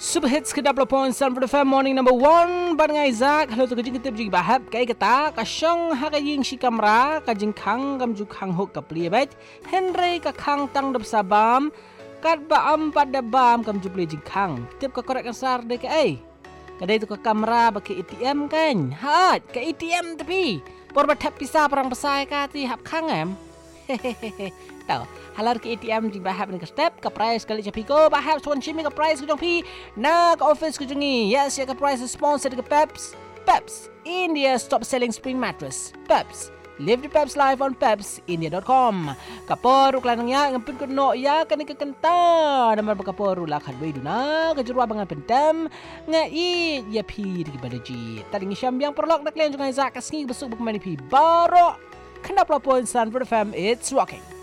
Super Hits ke-20 Sanford FM Morning number 1 Barang Isaac. Hello tu kajing kita biji bahab kai kata kasyong hakaying si kamera kajing kang kamju kang hok kapli bet Henry ka kang tang dap sabam kat baam pada bam kamju beli jing kang tip ka korek kasar de ke kadai tu ka kamera baki ATM kan hat ka ATM tapi por ba tap pisa perang pesai ka ti hap kang hehehe tahu halar ke ATM di bahab ni ke step ke price kali japiko bahab suan chimi ke price ke jong pi na ke office ke jongi yes ya ke price sponsor ke Peps India's top selling spring mattress Peps. Live the Peps live on pepsindia.com. Kaporu klanang ya ngampun ko no ya kani ka kanta naman kaporu lakad way duna kajurwa bangan pentam nga i ya pi di badaji taring syambiang perlok nak len jungai zakas ngi besuk bukmani pi baro kenapa pun Sanford FM it's rocking.